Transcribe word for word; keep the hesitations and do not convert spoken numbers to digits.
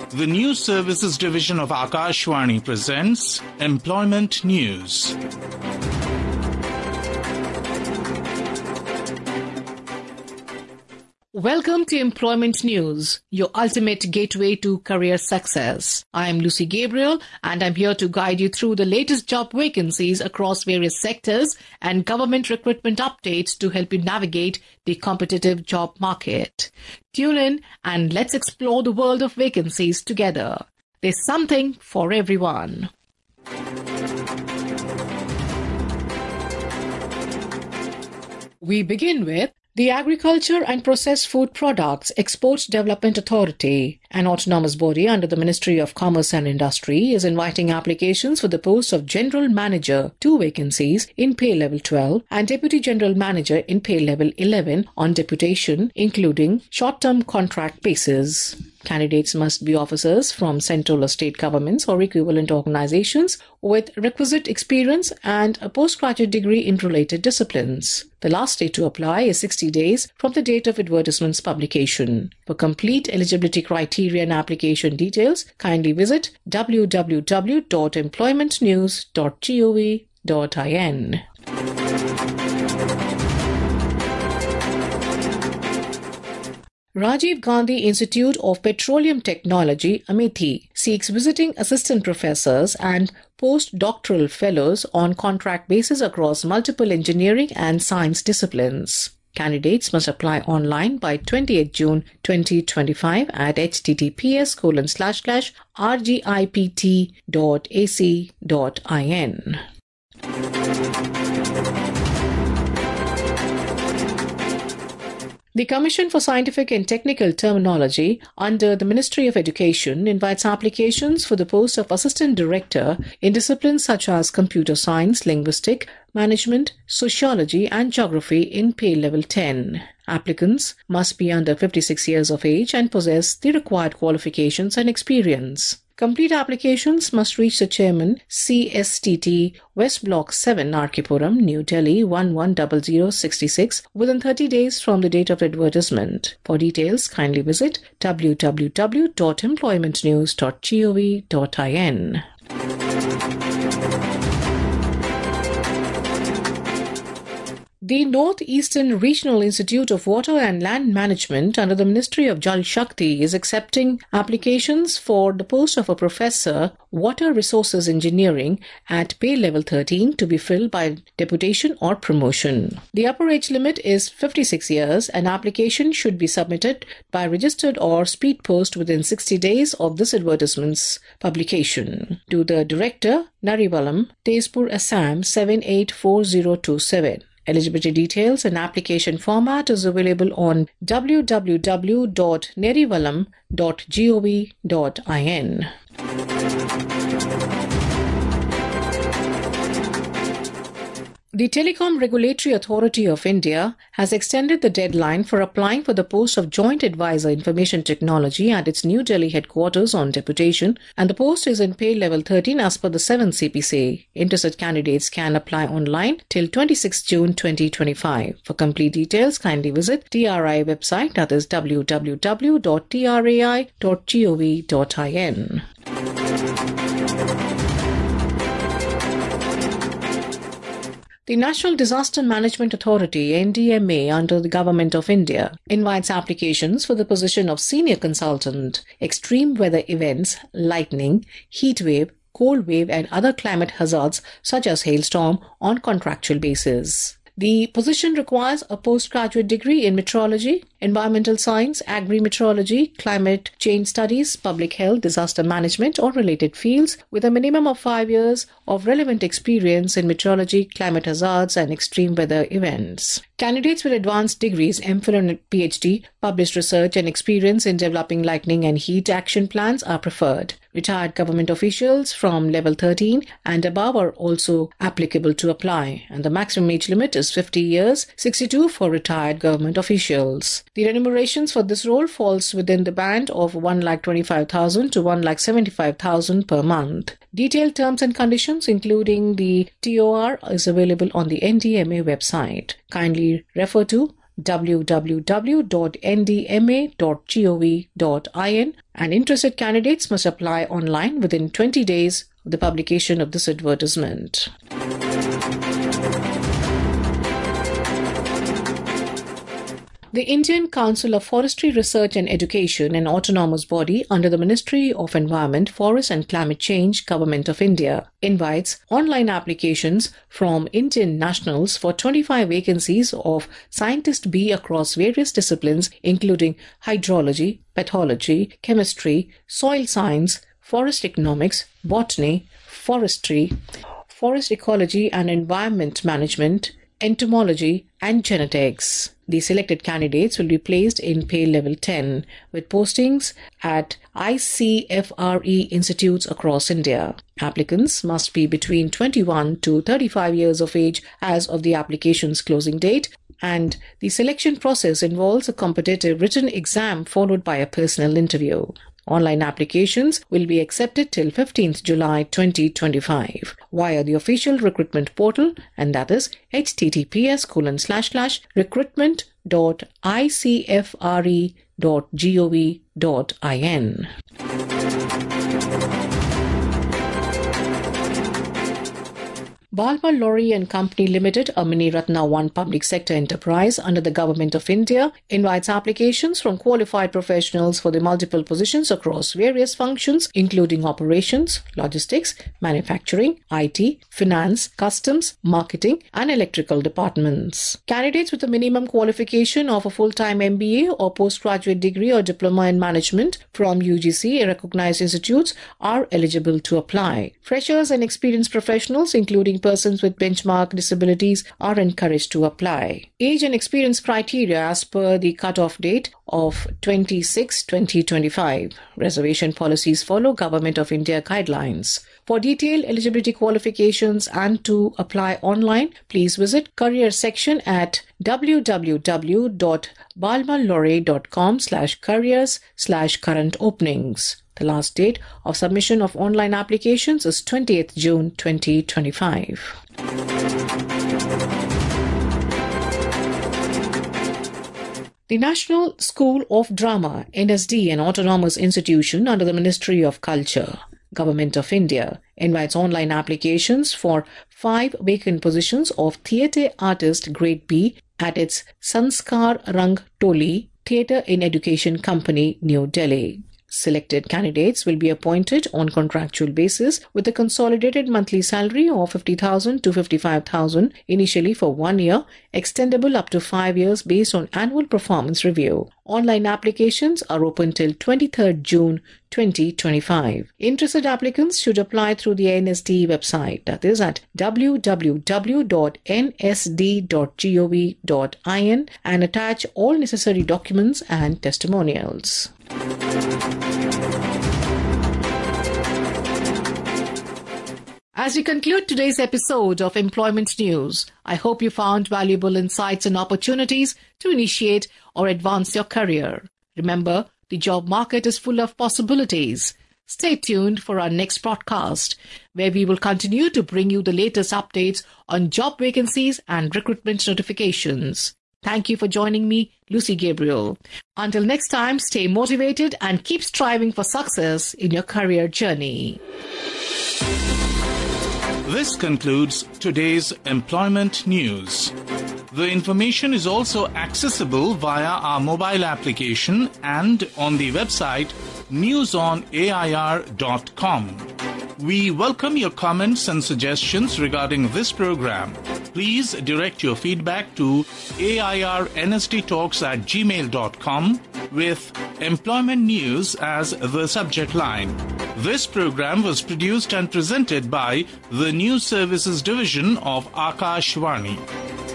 The News Services Division of Akashvani presents Employment News. Welcome to Employment News, your ultimate gateway to career success. I am Lucy Gabriel and I'm here to guide you through the latest job vacancies across various sectors and government recruitment updates to help you navigate the competitive job market. Tune in and let's explore the world of vacancies together. There's something for everyone. We begin with the Agriculture and Processed Food Products Export Development Authority, an autonomous body under the Ministry of Commerce and Industry, is inviting applications for the post of General Manager, two vacancies in pay level twelve, and Deputy General Manager in pay level eleven on deputation, including short-term contract basis. Candidates must be officers from central or state governments or equivalent organizations with requisite experience and a postgraduate degree in related disciplines. The last day to apply is sixty days from the date of advertisement's publication. For complete eligibility criteria and application details, kindly visit w w w dot employment news dot gov dot in. Rajiv Gandhi Institute of Petroleum Technology, Amethi, seeks visiting assistant professors and postdoctoral fellows on contract basis across multiple engineering and science disciplines. Candidates must apply online by twentieth June twenty twenty-five at https colon slash slash rgipt dot ac dot in. The Commission for Scientific and Technical Terminology under the Ministry of Education invites applications for the post of Assistant Director in disciplines such as Computer Science, Linguistic, Management, Sociology and Geography in pay level ten. Applicants must be under fifty-six years of age and possess the required qualifications and experience. Complete applications must reach the Chairman, C S T T, West Block seven, Arkipuram, New Delhi one one zero zero six six within thirty days from the date of advertisement. For details, kindly visit w w w dot employment news dot gov dot in. The Northeastern Regional Institute of Water and Land Management under the Ministry of Jal Shakti is accepting applications for the post of a Professor, Water Resources Engineering at pay level thirteen to be filled by deputation or promotion. The upper age limit is fifty-six years and application should be submitted by registered or speed post within sixty days of this advertisement's publication. To the Director, Narivalam, Tezpur, Assam seven eight four zero two seven. Eligibility details and application format is available on w w w dot nerivalam dot gov dot in. The Telecom Regulatory Authority of India has extended the deadline for applying for the post of Joint Advisor Information Technology at its New Delhi headquarters on deputation, and the post is in pay level thirteen as per the seventh C P C. Interested candidates can apply online till twenty-sixth June twenty twenty-five. For complete details, kindly visit T R I website, that is w w w dot t r a i dot gov dot in. The National Disaster Management Authority, N D M A, under the Government of India, invites applications for the position of Senior Consultant, Extreme Weather Events, Lightning, Heat Wave, Cold Wave and other climate hazards such as hailstorm on contractual basis. The position requires a postgraduate degree in meteorology, environmental science, agri-meteorology, climate change studies, public health, disaster management or related fields with a minimum of five years of relevant experience in meteorology, climate hazards and extreme weather events. Candidates with advanced degrees, MPhil and PhD, published research and experience in developing lightning and heat action plans are preferred. Retired government officials from level thirteen and above are also applicable to apply, and the maximum age limit is fifty years, sixty-two for retired government officials. The remunerations for this role falls within the band of one lakh twenty-five thousand to one lakh seventy-five thousand per month. Detailed terms and conditions, including the T O R, is available on the N D M A website. Kindly refer to w w w dot n d m a dot gov dot in, and interested candidates must apply online within twenty days of the publication of this advertisement. The Indian Council of Forestry Research and Education, an autonomous body under the Ministry of Environment, Forest and Climate Change, Government of India, invites online applications from Indian nationals for twenty-five vacancies of Scientist B across various disciplines including hydrology, pathology, chemistry, soil science, forest economics, botany, forestry, forest ecology and environment management, entomology, and genetics. The selected candidates will be placed in pay level ten, with postings at I C F R E institutes across India. Applicants must be between twenty-one to thirty-five years of age as of the application's closing date, and the selection process involves a competitive written exam followed by a personal interview. Online applications will be accepted till fifteenth July twenty twenty-five via the official recruitment portal, and that is h t t p s colon slash slash recruitment dot i c f r e dot gov dot in. Balma Lorry and Company Limited, a Mini Ratna one public sector enterprise under the Government of India, invites applications from qualified professionals for the multiple positions across various functions including operations, logistics, manufacturing, I T, finance, customs, marketing and electrical departments. Candidates with a minimum qualification of a full-time M B A or postgraduate degree or diploma in management from U G C recognized institutes are eligible to apply. Freshers and experienced professionals including persons with benchmark disabilities are encouraged to apply. Age and experience criteria as per the cut-off date of twenty-six twenty twenty-five. Reservation policies follow Government of India guidelines. For detailed eligibility qualifications and to apply online, please visit career section at w w w dot balmalore dot com slash careers slash current openings. The last date of submission of online applications is twentieth June twenty twenty-five. The National School of Drama, N S D, an autonomous institution under the Ministry of Culture, Government of India, invites online applications for five vacant positions of Theatre Artist Grade B at its Sanskar Rang Toli Theatre in Education Company, New Delhi. Selected candidates will be appointed on contractual basis with a consolidated monthly salary of fifty thousand to fifty-five thousand initially for one year, extendable up to five years based on annual performance review. Online applications are open till twenty-third June twenty twenty-five. Interested applicants should apply through the N S D website, that is at w w w dot n s d dot gov dot in, and attach all necessary documents and testimonials. As we conclude today's episode of Employment News, I hope you found valuable insights and opportunities to initiate or advance your career. Remember, the job market is full of possibilities. Stay tuned for our next podcast, where we will continue to bring you the latest updates on job vacancies and recruitment notifications. Thank you for joining me, Lucy Gabriel. Until next time, stay motivated and keep striving for success in your career journey. This concludes today's Employment News. The information is also accessible via our mobile application and on the website news on a i r dot com. We welcome your comments and suggestions regarding this program. Please direct your feedback to airnsdtalks at gmail dot com with Employment News as the subject line. This program was produced and presented by the News Services Division of Akashvani.